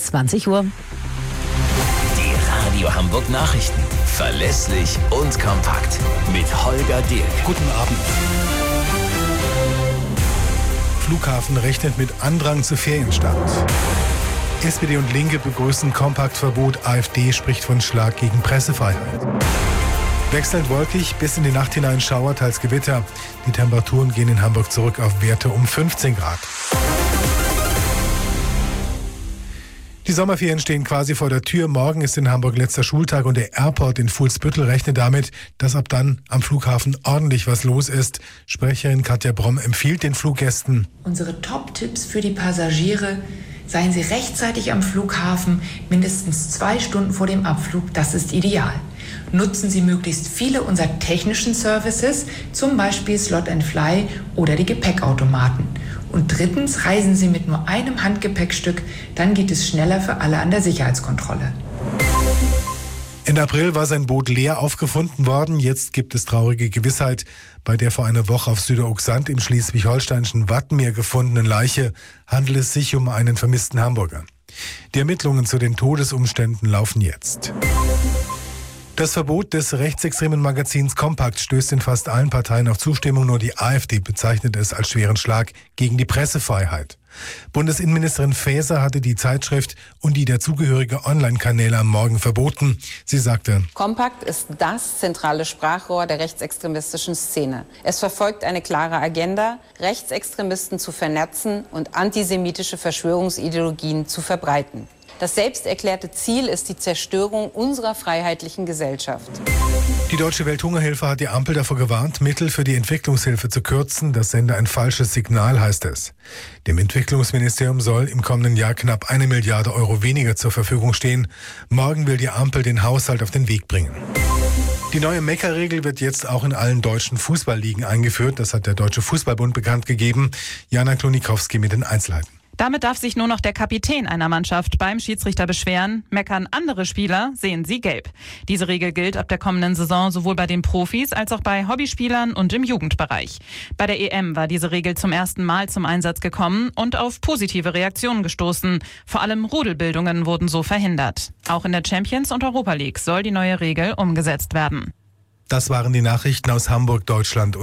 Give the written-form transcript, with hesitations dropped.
20 Uhr. Die Radio Hamburg Nachrichten. Verlässlich und kompakt. Mit Holger Dirk. Guten Abend. Flughafen rechnet mit Andrang zu Ferienstart. SPD und Linke begrüßen Kompaktverbot. AfD spricht von Schlag gegen Pressefreiheit. Wechselnd wolkig, bis in die Nacht hinein Schauer, teils Gewitter. Die Temperaturen gehen in Hamburg zurück auf Werte um 15 Grad. Die Sommerferien stehen quasi vor der Tür. Morgen ist in Hamburg letzter Schultag und der Airport in Fuhlsbüttel rechnet damit, dass ab dann am Flughafen ordentlich was los ist. Sprecherin Katja Bromm empfiehlt den Fluggästen: Unsere Top-Tipps für die Passagiere: Seien Sie rechtzeitig am Flughafen, mindestens 2 Stunden vor dem Abflug, das ist ideal. Nutzen Sie möglichst viele unserer technischen Services, zum Beispiel Slot & Fly oder die Gepäckautomaten. Und drittens, reisen Sie mit nur einem Handgepäckstück, dann geht es schneller für alle an der Sicherheitskontrolle. Ende April war sein Boot leer aufgefunden worden. Jetzt gibt es traurige Gewissheit. Bei der vor einer Woche auf Süderogsand im schleswig-holsteinischen Wattenmeer gefundenen Leiche handelt es sich um einen vermissten Hamburger. Die Ermittlungen zu den Todesumständen laufen jetzt. Das Verbot des rechtsextremen Magazins Kompakt stößt in fast allen Parteien auf Zustimmung. Nur die AfD bezeichnet es als schweren Schlag gegen die Pressefreiheit. Bundesinnenministerin Faeser hatte die Zeitschrift und die dazugehörige Online-Kanäle am Morgen verboten. Sie sagte: Kompakt ist das zentrale Sprachrohr der rechtsextremistischen Szene. Es verfolgt eine klare Agenda, Rechtsextremisten zu vernetzen und antisemitische Verschwörungsideologien zu verbreiten. Das selbsterklärte Ziel ist die Zerstörung unserer freiheitlichen Gesellschaft. Die Deutsche Welthungerhilfe hat die Ampel davor gewarnt, Mittel für die Entwicklungshilfe zu kürzen. Das sende ein falsches Signal, heißt es. Dem Entwicklungsministerium soll im kommenden Jahr knapp 1 Milliarde Euro weniger zur Verfügung stehen. Morgen will die Ampel den Haushalt auf den Weg bringen. Die neue Meckerregel wird jetzt auch in allen deutschen Fußballligen eingeführt. Das hat der Deutsche Fußballbund bekannt gegeben. Jana Klonikowski mit den Einzelheiten. Damit darf sich nur noch der Kapitän einer Mannschaft beim Schiedsrichter beschweren. Meckern andere Spieler, sehen sie gelb. Diese Regel gilt ab der kommenden Saison sowohl bei den Profis als auch bei Hobbyspielern und im Jugendbereich. Bei der EM war diese Regel zum ersten Mal zum Einsatz gekommen und auf positive Reaktionen gestoßen. Vor allem Rudelbildungen wurden so verhindert. Auch in der Champions- und Europa League soll die neue Regel umgesetzt werden. Das waren die Nachrichten aus Hamburg, Deutschland und